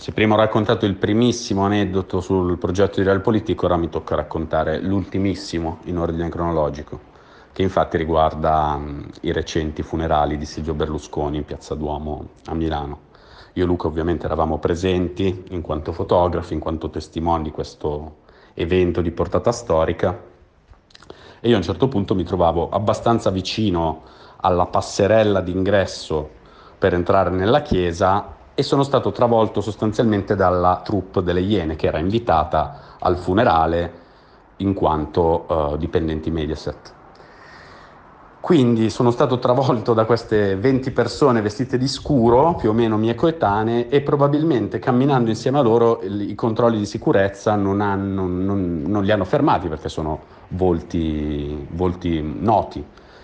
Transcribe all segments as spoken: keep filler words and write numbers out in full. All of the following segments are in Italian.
Se prima ho raccontato il primissimo aneddoto sul progetto di Realpolitik, ora mi tocca raccontare l'ultimissimo in ordine cronologico, che infatti riguarda mh, i recenti funerali di Silvio Berlusconi in Piazza Duomo a Milano. Io e Luca ovviamente eravamo presenti in quanto fotografi, in quanto testimoni di questo evento di portata storica, e io a un certo punto mi trovavo abbastanza vicino alla passerella d'ingresso per entrare nella chiesa e sono stato travolto sostanzialmente dalla troupe delle Iene che era invitata al funerale in quanto eh, dipendenti Mediaset. Quindi sono stato travolto da queste venti persone vestite di scuro, più o meno mie coetanee, e probabilmente camminando insieme a loro i controlli di sicurezza non, hanno, non, non li hanno fermati perché sono volti, volti noti.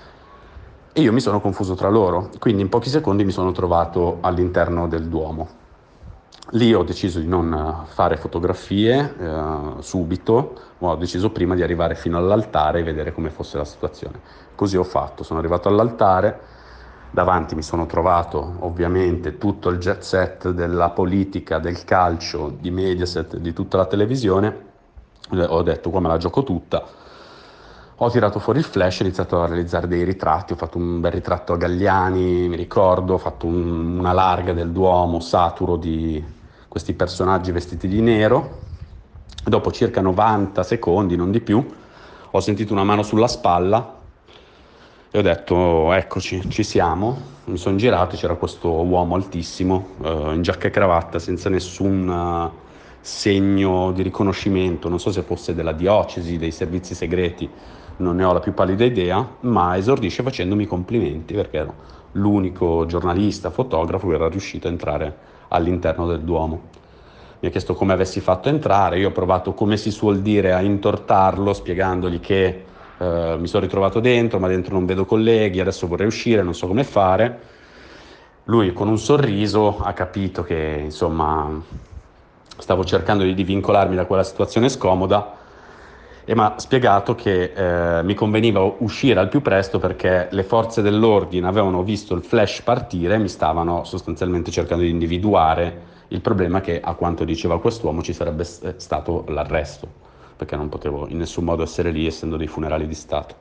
E io mi sono confuso tra loro, quindi in pochi secondi mi sono trovato all'interno del Duomo. Lì ho deciso di non fare fotografie eh, subito, ma ho deciso prima di arrivare fino all'altare e vedere come fosse la situazione. Così ho fatto, sono arrivato all'altare, davanti mi sono trovato ovviamente tutto il jet set della politica, del calcio, di Mediaset, di tutta la televisione. Ho detto qua me la gioco tutta. Ho tirato fuori il flash e ho iniziato a realizzare dei ritratti, ho fatto un bel ritratto a Galliani, mi ricordo, ho fatto un- una larga del Duomo saturo di questi personaggi vestiti di nero. Dopo circa novanta secondi, non di più, ho sentito una mano sulla spalla e ho detto eccoci, ci siamo. Mi sono girato e c'era questo uomo altissimo, eh, in giacca e cravatta, senza nessun eh, segno di riconoscimento, non so se fosse della diocesi, dei servizi segreti, non ne ho la più pallida idea, ma esordisce facendomi complimenti perché ero l'unico giornalista, fotografo che era riuscito a entrare all'interno del Duomo. Mi ha chiesto come avessi fatto a entrare, io ho provato, come si suol dire, a intortarlo, spiegandogli che eh, mi sono ritrovato dentro, ma dentro non vedo colleghi, adesso vorrei uscire, non so come fare. Lui con un sorriso ha capito che, insomma, stavo cercando di divincolarmi da quella situazione scomoda e mi ha spiegato che eh, mi conveniva uscire al più presto perché le forze dell'ordine avevano visto il flash partire e mi stavano sostanzialmente cercando di individuare. Il problema è che, a quanto diceva quest'uomo, ci sarebbe stato l'arresto, perché non potevo in nessun modo essere lì essendo dei funerali di Stato.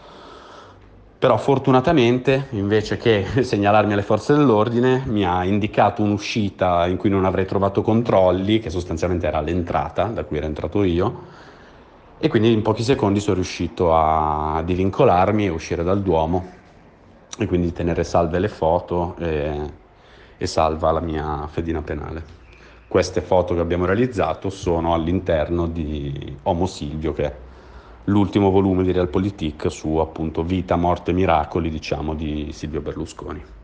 Però fortunatamente, invece che segnalarmi alle forze dell'ordine, mi ha indicato un'uscita in cui non avrei trovato controlli, che sostanzialmente era l'entrata da cui ero entrato io, e quindi in pochi secondi sono riuscito a divincolarmi e uscire dal Duomo e quindi tenere salve le foto e, e salva la mia fedina penale. Queste foto che abbiamo realizzato sono all'interno di Homo Silvio, che è l'ultimo volume di Realpolitik su appunto vita, morte e miracoli, diciamo, di Silvio Berlusconi.